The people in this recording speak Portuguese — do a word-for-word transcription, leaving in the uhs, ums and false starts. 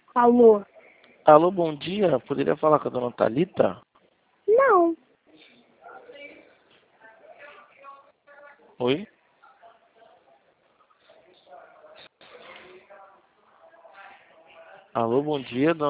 Alô? Alô, bom dia. Poderia falar com a dona Thalita? Não. Oi? Alô, bom dia, dona